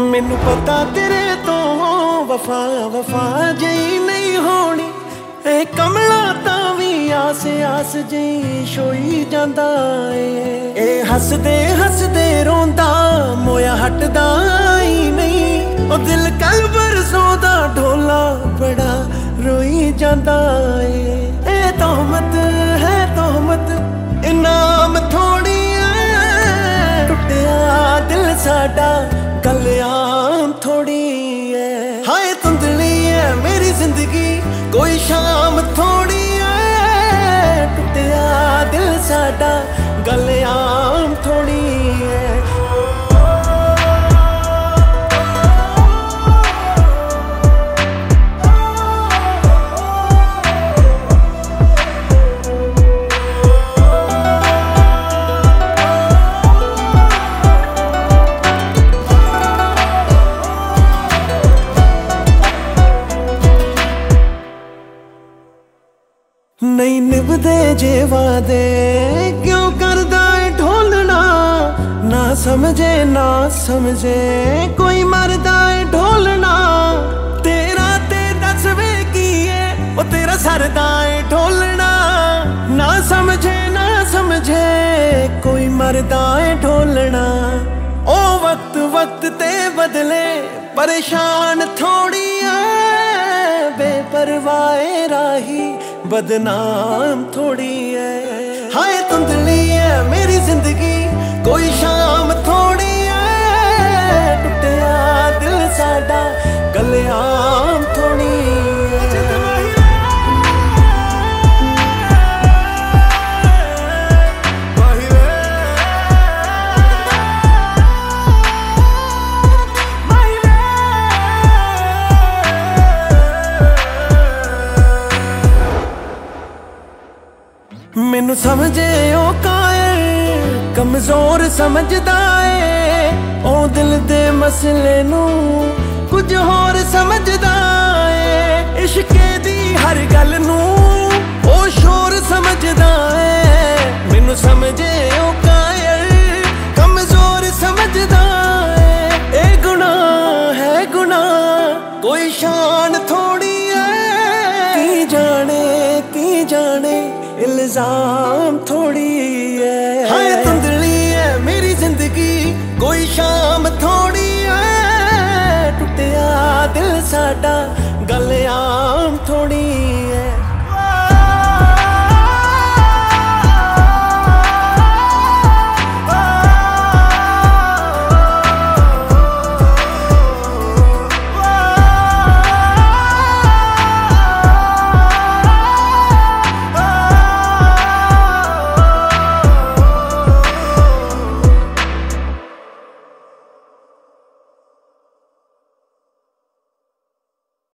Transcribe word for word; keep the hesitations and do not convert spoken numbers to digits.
ਮੈਨੂੰ ਪਤਾ ਤੇਰੇ ਤੋਂ ਵਫਾ ਵਫਾ ਜਿਹੀ ਨਹੀਂ ਹੋਣੀ। ਇਹ ਕਮਲਾ ਤਾਂ ਵੀ ਆਸ ਆਸ ਜਿਹੀ ਛੋਈ ਜਾਂਦਾ ਏ। ਇਹ ਹੱਸਦੇ ਹੱਸਦੇ ਰੋਂਦਾ ਮੋਇਆ ਹਟਦਾ ਹੀ ਨਹੀਂ। ਉਹ ਦਿਲ ਕੱਲ ਬਰਸੋਂ ਦਾ ਢੋਲਾ ਬੜਾ ਰੋਈ ਜਾਂਦਾ ਏ। ਇਹ ਤੋਹਮਤ ਹੈ ਤੋਹਮਤ ਇਨਾਮ ਥੋੜੀ ਏ। ਟੁੱਟਿਆ ਦਿਲ ਸਾਡਾ ਗੱਲ ਆਮ ਥੋੜੀ ਏ। ਹਾਏ ਧੁੰਦਲੀ ਏ ਮੇਰੀ ਜ਼ਿੰਦਗੀ ਕੋਈ ਸ਼ਾਮ ਥੋੜੀ ਏ। ਟੁੱਟਿਆ ਦਿਲ ਸਾਡਾ ਗੱਲ ਆਮ ਥੋੜੀ ਏ। ਨਹੀਂ ਨਿਭਦੇ ਜੇ ਵਾਦੇ ਕਿਉਂ ਕਰਦਾ ਏ ਢੋਲਣਾ। ਨਾ ਸਮਝੇ ਨਾ ਸਮਝੇ ਕੋਈ ਮਰਦਾ ਏ ਢੋਲਣਾ। ਤੇਰਾ ਤੇ ਦੱਸ ਵੇ ਕੀ ਏ ਉਹ ਤੇਰਾ ਸਰਦਾ ਏ ਢੋਲਣਾ। ਨਾ ਸਮਝੇ ਨਾ ਸਮਝੇ ਕੋਈ ਮਰਦਾ ਏ ਢੋਲਣਾ। ਉਹ ਵਕਤ ਵਕਤ ਤੇ ਬਦਲੇ ਪਰੇਸ਼ਾਨ ਥੋੜੀ ਏ। ਬੇਪਰਵਾਹ ਰਾਹੀ ਬਦਨਾਮ ਥੋੜੀ ਏ। ਹਾਏ ਧੁੰਦਲੀ ਏ ਮੇਰੀ ਜ਼ਿੰਦਗੀ ਕੋਈ ਸ਼ਾਮ ਥੋੜੀ ਏ। ਟੁੱਟਿਆ ਦਿਲ ਸਾਡਾ ਗੱਲ ਆਮ ਥੋੜੀ ਏ। ਮੈਨੂੰ ਸਮਝੇ ਉਹ ਕਾਇਰ ਕਮਜ਼ੋਰ ਸਮਝਦਾ ਏ। ਉਹ ਦਿਲ ਦੇ ਮਸਲੇ ਨੂੰ ਕੁਝ ਹੋਰ ਸਮਝਦਾ ਏ। ਇਸ਼ਕੇ ਦੀ ਹਰ ਗੱਲ ਨੂੰ ਉਹ ਸ਼ੋਰ ਸਮਝਦਾ ਏ। ਮੈਨੂੰ ਸਮਝੇ ਉਹ ਕਾਇਰ ਕਮਜ਼ੋਰ ਸਮਝਦਾ ਏ। ਇਹ ਗੁਨਾਹ ਹੈ ਗੁਨਾਹ ਕੋਈ ਸ਼ਾਨ ਥੋੜੀ ਏ। ਕੀ ਜਾਣੇ ਕੀ ਜਾਣੇ ਇਲਜ਼ਾਮ ਥੋੜੀ ਏ। ਹਾਏ ਧੁੰਦਲੀ ਏ ਮੇਰੀ ਜ਼ਿੰਦਗੀ ਕੋਈ ਸ਼ਾਮ ਥੋੜੀ ਏ। ਟੁੱਟਿਆ ਦਿਲ ਸਾਡਾ